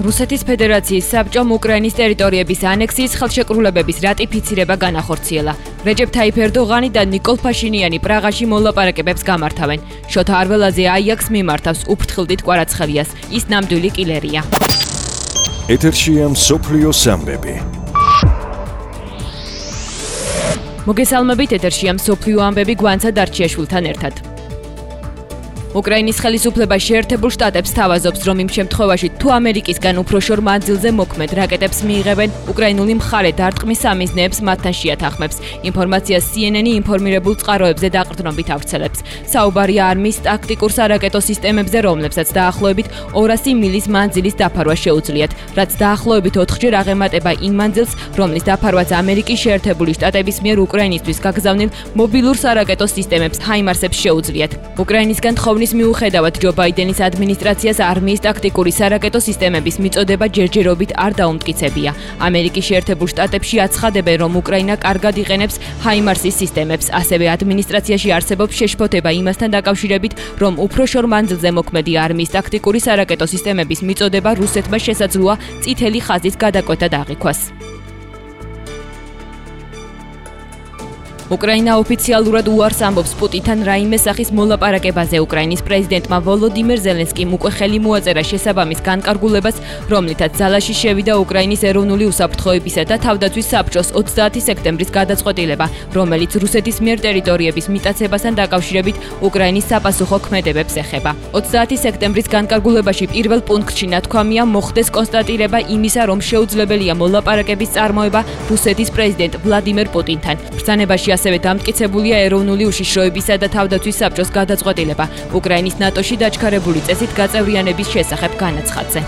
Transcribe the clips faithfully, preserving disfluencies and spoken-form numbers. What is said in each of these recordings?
რუსეთის ფედერაციის საბჭომ უკრაინის ტერიტორიების ანექსიის ხელშეკრულებების რატიფიცირება განახორციელა. რეჯეფ თაიფ ერდოღანი და ნიკოლ ფაშინიანი პრაღაში მოლაპარაკებებს გამართავენ. შოთა არველაძე აიაქს მიმართავს უფრთხილდით კვარაცხელიას. ის ნამდვილი კილერია. ეთერშია მსოფლიო ამბები. მოგესალმებით, ეთერშია მსოფლიო ამბები გვანცა დარჩიაშვილთან ერთად. უკრაინის ხელისუფლება შეერთებულ შტატებს თავაზობს, რომ იმ შემთხვევაში, თუ ამერიკისგან უფრო შორ მანძილზე მოქმედ რაკეტებს მიიღებენ, უკრაინული მხარე დარტყმის სამიზნეებს მათთან შეათანხმებს. ინფორმაციას სი ენ ენი ინფორმირებულ წყაროებზე დაყრდნობით ავრცელებს. საუბარია არმიის ტაქტიკურ სარაკეტო სისტემებზე, რომლებსაც დაახლოებით ორასი მილის მანძილის დაფარვა შეუძლიათ, რაც დაახლოებით ოთხჯერ აღემატება იმ მანძილს, რომლის დაფარვაც ამერიკის შეერთებული შტატების მიერ უკრაინისთვის გაგზავნილ მობილურ სარაკეტო სისტემებს ჰაიმარსებს შეუძლიათ. უკრაინისგან თხოვნის მიუხედავად ჯო ბაიდენის ადმინისტრაციას არმიის ტაქტიკური სარაკეტო სისტემების მიწოდება ჯერჯერობით არ დაუმტკიცებია. ამერიკის შეერთებულ შტატებში აცხადებენ, რომ უკრაინა კარგად იყენებს ჰაიმარსის სისტემებს, ასევე ადმინისტრაციაში არსებობს შეშფოთება იმასთან დაკავშირებით, რომ უფრო შორ მანძილზე მოქმედი არმიის ტაქტიკური სარაკეტო სისტემების მიწოდება რუსეთმა შესაძლოა წითელი ხაზის გადაკვეთა დააღიქვას. უკრაინა ოფიციალურად უარს ამბობს პუტინთან რაიმე სახის მოლაპარაკებაზე. უკრაინის პრეზიდენტმა ვოლოდიმირ ზელენსკიმ უკვე ხელი მოაწერა შესაბამის განკარგულებას, რომლითაც ძალაში შევიდა უკრაინის ეროვნული უსაფრთხოებისა და თავდაცვის საბჭოს ოცდაათი სექტემბრის გადაწყვეტილება, რომელიც რუსეთის მიერ ტერიტორიების მიტაცებასთან დაკავშირებით უკრაინის საპასუხო ქმედებებს ეხება. ოცდაათი სექტემბრის განკარგულებაში პირველ პუნქტში ნათქვამია მოხდეს კონსტატირება იმისა, რომ შეუძლებელია მოლაპარაკების წარმოება რუსეთის პრეზიდენტ ვლადიმერ პუტინთან. ბრძანებაში ასევე დამტკიცებულია ეროვნული უშიშროებისა და თავდაცვის საბჭოს გადაწყვეტილება უკრაინის ნატოში დაჩქარებული წესით გაწევრიანების შესახებ განაცხადზე.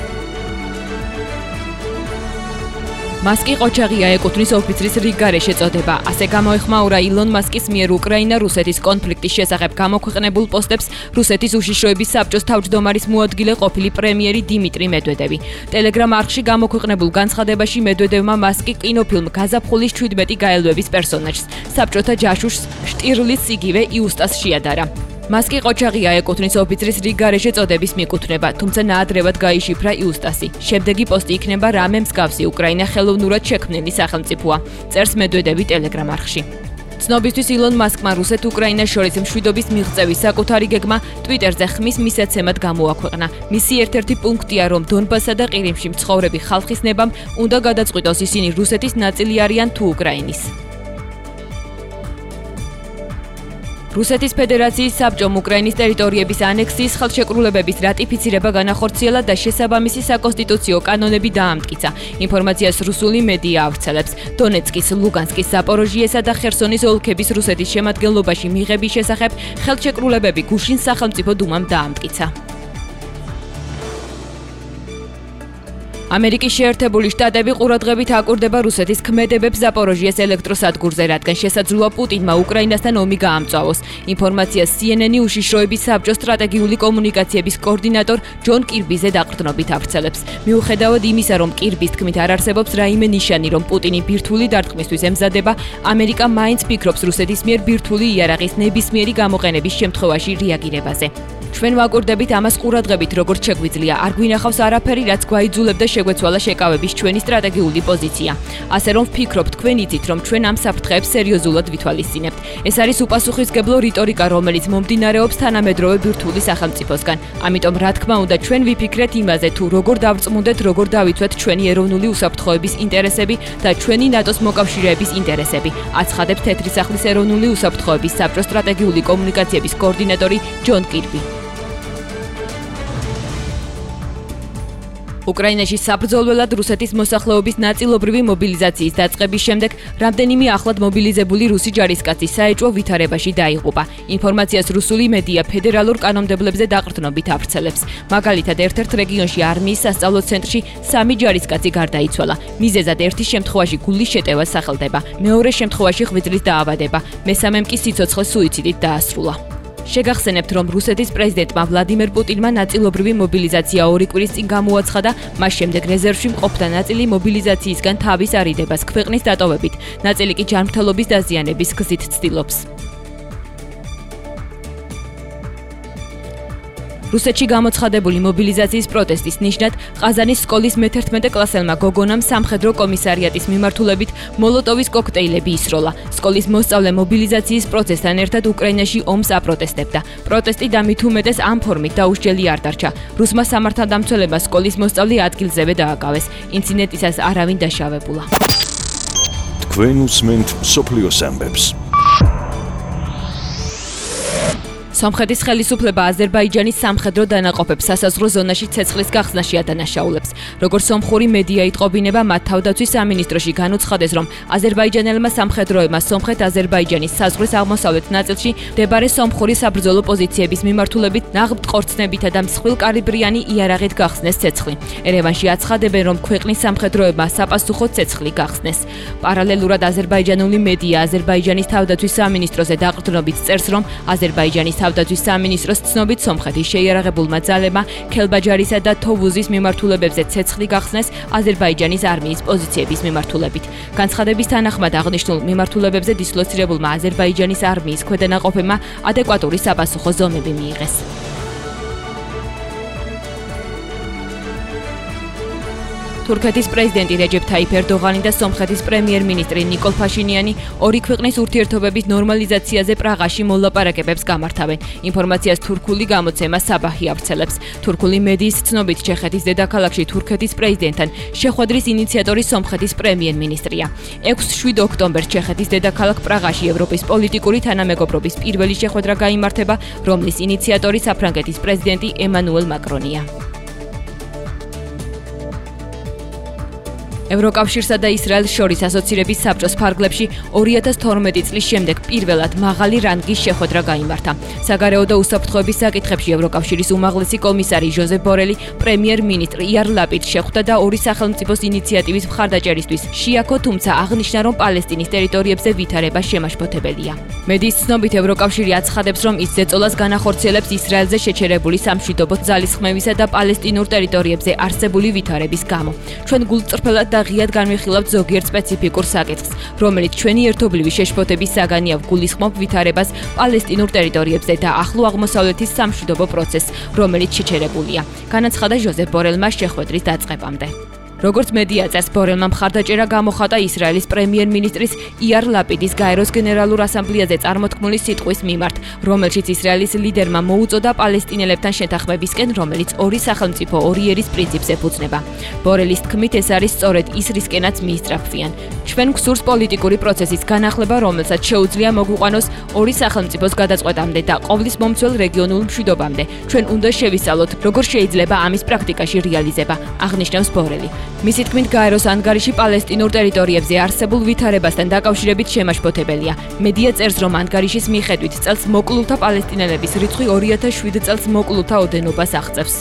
მასკი ყოჩაღია ეკუთვნის ოფიცრის რიგგარეშე წოდება. ასე გამოეხმაურა ილონ მასკის მიერ უკრაინა-რუსეთის კონფლიქტის შესახებ გამოქვეყნებულ პოსტებს რუსეთის უშიშროების საბჭოს თავმჯდომარის მოადგილე ყოფილი პრემიერი დიმიტრი მედვედევი. ტელეგრამ არხში გამოქვეყნებულ განცხადებაში მედვედევმა მასკი კინოფილმ გაზაფხულის ჩვიდმეტი გაელვების პერსონაჟს, საბჭოთა ჯაშუშს შტირლის იგივე იუსტას შეადარა. მასკი ყოჩაღია ეკუთვნის ოფიცრის რიგგარეშე წოდების მიკუთვნება, თუმცა ნაადრევად გაიშიფრა იუსტასი. შემდეგი პოსტი იქნება რამე მსგავსი უკრაინა ხელოვნურად შექმნილი სახელმწიფოა, წერს მედვედევი ტელეგრამ არხში. ცნობისთვის ილონ მასკმა რუსეთ-უკრაინას შორის მშვიდობის მიღწევის საკუთარი გეგმა ტვიტერზე ხმის მისაცემად გამოაქვეყნა. მისი ერთ-ერთი პუნქტია, რომ დონბასსა და ყირიმში მცხოვრები ხალხის ნებამ უნდა გადაწყვიტოს ისინი რუსეთის ნაწილი არიან თუ უკრაინის. რუსეთის ფედერაციის საბჭომ უკრაინის ტერიტორიების ანექსიის ხელშეკრულებების რატიფიცირება განახორციელა და შესაბამისი საკონსტიტუციო კანონები დაამტკიცა. ინფორმაციას რუსული მედია ავრცელებს. დონეცკის, ლუგანსკის, ზაპოროჟიესა და ხერსონის ოლქების რუსეთის შემადგენლობაში მიღების შესახებ ხელშეკრულებები გუშინ სახელმწიფო დუმამ დაამტკიცა. ამერიკის შეერთებული შტატები ყურადღებით აკვირდება რუსეთის ქმედებებს ზაპოროჟიეს ელექტროსადგურზე, რადგან შესაძლოა პუტინმა უკრაინასთან ომი გაამწვავოს. ინფორმაციას სი ენ ენი უშიშროების საბჭოს სტრატეგიული კომუნიკაციების კოორდინატორ ჯონ კირბიზე დაყრდნობით ავრცელებს. მიუხედავად იმისა, რომ კირბის თქმით არ არსებობს რაიმე ნიშანი, რომ პუტინი ბირთვული დარტყმისთვის ემზადება, ამერიკა მაინც ფიქრობს რუსეთის მიერ ბირთვული იარაღის ნებისმიერი გამოყენების შემთხვევაში რეაგირებაზე. ჩვენ ვაკვირდებით ამას ყურადღებით, როგორც შეგვიძლია, არ გვინახავს არაფერი, რაც გვაიძულებდა შეგვეცვალა შეკავების ჩვენი სტრატეგიული პოზიცია. ასე რომ ვფიქრობ, თქვენ იცით, რომ ჩვენ ამ საფრთხეებს სერიოზულად ვითვალისწინებთ. ეს არის უპასუხისმგებლო რიტორიკა, რომელიც მომდინარეობს თანამედროვე ბირთვული სახელმწიფოსგან. ამიტომ, რა თქმა უნდა, ჩვენ ვიფიქრეთ იმაზე, თუ როგორ დავწმუნდეთ, როგორ დავიცვეთ ჩვენი ეროვნული უსაფრთხოების ინტერესები და ჩვენი ნატოს მოკავშირეების ინტერესები. აცხადებს თეთრი სახლის ეროვნული უსაფრთხოების საბჭოს სტრატეგიული კომუნიკაციების კოორდინატორი ჯონ კირბი. უკრაინაში საბრძოლველად რუსეთის მოსახლეობის ნაწილობრივი მობილიზაციის დაწყების შემდეგ რამდენიმე ახლად მობილიზებული რუსი ჯარისკაცი საეჭვო ვითარებაში დაიღუპა. ინფორმაციას რუსული მედია ფედერალურ კანონმდებლებზე დაყრდნობით ავრცელებს. მაგალითად, ერთ-ერთ რეგიონში არმიის სასწავლო ცენტრში სამი ჯარისკაცი გარდაიცვალა. მიზეზად ერთის შემთხვევაში გულის შეტევა სახელდება, მეორე შემთხვევაში ღვიძლის დაავადება, მესამემ კი სიცოცხლე სუიციდით დაასრულა. შეგახსენებთ, რომ რუსეთის პრეზიდენტმა ვლადიმერ პუტინმა ნაწილობრივი მობილიზაცია ორი კვირის წინ გამოაცხადა, მას შემდეგ რეზერვში მყოფთა ნაწილი მობილიზაციისგან თავის არიდებას ქვეყნის დატოვებით, ნაწილი კი ჯანმრთელობის დაზიანების გზით ცდილობს. რუსეთში გამოცხადებული მობილიზაციის პროტესტის ნიშნად ყაზანის სკოლის მეთერთმეტე კლასელმა გოგონამ სამხედრო კომისარიატის მიმართულებით მოლოტოვის კოქტეილები ისროლა. სკოლის მოსწავლე მობილიზაციის პროცესთან ერთად უკრაინაში ომს აპროტესტებდა. პროტესტი და მით უმეტეს ამ ფორმით დაუშჯელი არ დარჩა. რუსმა სამართალდამცველებმა სკოლის მოსწავლე ადგილზევე დააკავეს. ინციდენტისას არავინ დაშავებულა. თქვენ უსმენთ მსოფლიოს ამბებს. სომხეთის ხელისუფლება აზერბაიჯანის სამხედრო დანაყოფებს სასაზღვრო ზონაში ცეცხლის გახსნაში ადანაშაულებს. როგორც სომხური მედია იტყობინება, მათ თავდაცვის სამინისტროში განუცხადეს, რომ აზერბაიჯანელმა სამხედროებმა სომხეთ-აზერბაიჯანის საზღვრის აღმოსავლეთ ნაწილში მდებარე სომხური საბრძოლო პოზიციების მიმართულებით ნაღმდგორცნებითა და მსხვილკალიბრიანი იარაღით გახსნეს ცეცხლი. ერევანში აცხადებენ, რომ ქვეყნის სამხედროებმა საპასუხო ცეცხლი გახსნეს. პარალელურად აზერბაიჯანული მედია აზერბაიჯანის თავდაცვის სამინისტროზე დაყრდნობით წერს, რომ აზერბაიჯანის თავდაცვის სამინისტროს ცნობით სომხეთის შეიარაღებულმა ძალებმა ქელბაჯარისა და თოვუზის მიმართულებებზე ცეცხლი გახსნეს აზერბაიჯანის არმიის პოზიციების მიმართულებით. განცხადების თანახმად აღნიშნულ მიმართულებებზე დისლოცირებულმა აზერბაიჯანის არმიის ქვედანაყოფებმა ადეკვატური საპასუხო ზომები მიიღეს. თურქეთის პრეზიდენტი რეჯეფ თაიფ ერდოღანი და სომხეთის პრემიერ-მინისტრი ნიკოლ ფაშინიანი ორი ქვეყნის ურთიერთობების ნორმალიზაციაზე პრაღაში მოლაპარაკებებს გამართავენ. ინფორმაციას თურქული გამოცემა საბაჰი ავრცელებს. თურქული მედიის ცნობით ჩეხეთის დედაქალაქში თურქეთის პრეზიდენტთან შეხვედრის ინიციატორი სომხეთის პრემიერ-მინისტრია. ექვსი შვიდ ოქტომბერს ჩეხეთის დედაქალაქ პრაღაში ევროპის პოლიტიკური თანამეგობრობის პირველი შეხვედრა გაიმართება, რომლის ინიციატორი საფრანგეთის პრეზიდენტი ემანუელ მაკრონია. ევროკავშირსა და ისრაელს შორის ასოცირების საბჭოს ფარგლებში ორი ათას თორმეტი წლის შემდეგ პირველად მაღალი რანგის შეხვედრა გაიმართა. საგარეო და უსაფრთხოების საკითხებში ევროკავშირის უმაღლესი კომისარი ჟოზეფ ბორელი პრემიერ-მინისტრ იარ ლაპიდს შეხვდა და ორი სახელმწიფოს ინიციატივის მხარდაჭერისთვის შეაქო, თუმცა აღნიშნა, რომ პალესტინის ტერიტორიებზე ვითარება შემაშფოთებელია. მედიის ცნობით ევროკავშირი აცხადებს, რომ ის ზეწოლას განახორციელებს ისრაელზე შეჩერებული სამშვიდობო ძალისხმევისა და პალესტინურ ტერიტორიებზე არსებული ვითარების გამო. ჩვენ გულწრფელად და ღიად განვიხილავთ ზოგიერთ სპეციფიკურ საკითხს, რომელიც ჩვენი ერთობლივი შეშფოთების საგანია გულისხმობ ვითარებას პალესტინურ ტერიტორიებზე და ახლო აღმოსავლეთის სამშვიდობო პროცესს, რომელიც შეჩერებულია. განაცხადა ჟოზეფ ბორელმა შეხვედრის დაწყებამდე. როგორც მედია წერს, ბორელმა მხარდაჭერა გამოხატა ისრაელის პრემიერ-მინისტრის იარ ლაპიდის გაეროს გენერალურ ასამბლეაზე წარმოთქმული სიტყვის მიმართ, რომელშიც ისრაელის ლიდერმა მოუწოდა პალესტინელებთან შეთანხმებისკენ, რომელიც ორი სახელმწიფო ორი ერის პრინციპს ეფუძნება. ბორელის თქმით, ეს არის სწორედ ის რისკენაც მიისწრაფვიან. ჩვენ გვსურს პოლიტიკური პროცესის განახლება, რომელსაც შეუძლია მოგვიყვანოს ორი სახელმწიფოს გადაწყვეტამდე და ყოვლის მომცველ რეგიონულ მშვიდობამდე. ჩვენ უნდა შევისწავლოთ, როგორ შეიძლება ამის პრაქტიკაში რეალიზება, აღნიშნავს ბორელი. მისი თქმით, გაეროს ანგარიში პალესტინურ ტერიტორიებზე არსებულ ვითარებასთან დაკავშირებით შემაშფოთებელია. მედია წერს, რომ ანგარიშის მიხედვით წელს მოკლულთა პალესტინელების რიცხვი ორი ათას შვიდ წელს მოკლულთა ოდენობას აღწევს.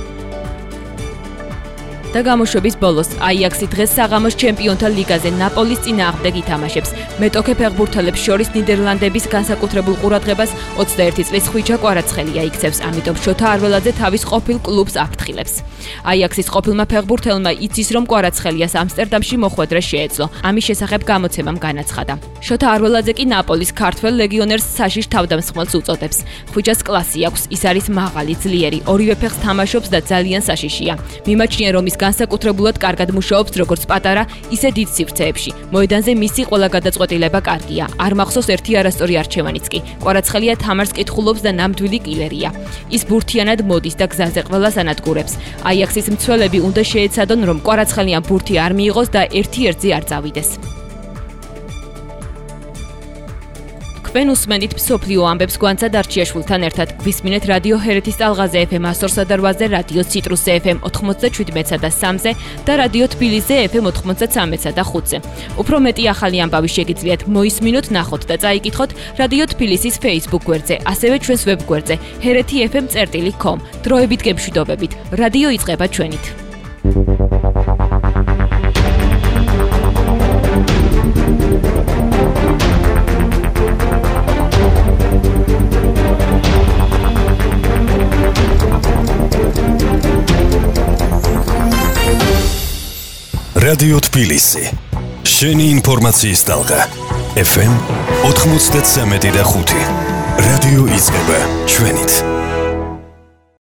და გამოშვების ბოლოს აიაქსი დღეს საღამოს ჩემპიონთა ლიგაზე ნაპოლის წინააღმდეგ ითამაშებს. მეტოქე ფეხბურთელებს შორის ნიდერლანდების განსაკუთრებულ ყურადღებას ოცდაერთი წლის ხვიჩა კვარაცხელია იქცევს, ამიტომ შოთა არველაძე თავის ყოფილ კლუბს აფრთხილებს. აიაქსის ყოფილმა ფეხბურთელმა იცის, რომ კვარაცხელიას ამსტერდამში მოხვედრა შეეძლო. ამის შესახებ გამოცემამ განაცხადა. შოთა არველაძე კი ნაპოლის ქართველ ლეგიონერს საშიშ თავდამსხმელს უწოდებს. ხვიჩას კლასი აქვს, ის არის მაღალი, ძლიერი, ორივე ფეხს თამაშობს და ძალიან საშიშია. მიმაჩნია, რომ ის განსაკუთრებულად კარგად მუშაობს როგორც პატარა, ისე დიდ სივრცეებში. მოედანზე მისი ყველა გადაწყვეტილება კარგია. არ მახსოვს ერთი არასწორი არჩევანიც კი. კვარაცხელია თამარს კითხულობს და ნამდვილი კილერია. ის ბურთიანად მოდის და გზაზე ყველას ანადგურებს. აიაქსის მცველები უნდა შეეცადონ, რომ კვარაცხელიამ ბურთი არ მიიღოს და ერთი ერთზე არ წავიდეს. თქვენ უსმენთ მსოფლიო ამბებს გვანცა დარჩიაშვილთან ერთად. გვისმინეთ რადიო ჰერეთის ტალღაზე ეფ ემ ასორსა და რვაზე, რადიო ციტრუსზე ეფ ემ ოთხმოცდაჩვიდმეტსა და სამზე და რადიო თბილისზე ეფ ემ ოთხმოცდაცამეტსა და ხუთზე. უფრო მეტი ახალი ამბავი შეგიძლიათ მოისმინოთ, ნახოთ და წაიკითხოთ რადიო თბილისის Facebook გვერდზე, ასევე ჩვენს ვებ გვერდზე ჰერეთი ეფ ემ წერტილი კომ. დროებით გემშვიდობებით. რადიო იწყება ჩვენით. რადიო თბილისი. შენი ინფორმაციის ტალღა. ეფ ემ ოთხმოცდაცამეტი და ხუთი. რადიო იწყება ჩვენით.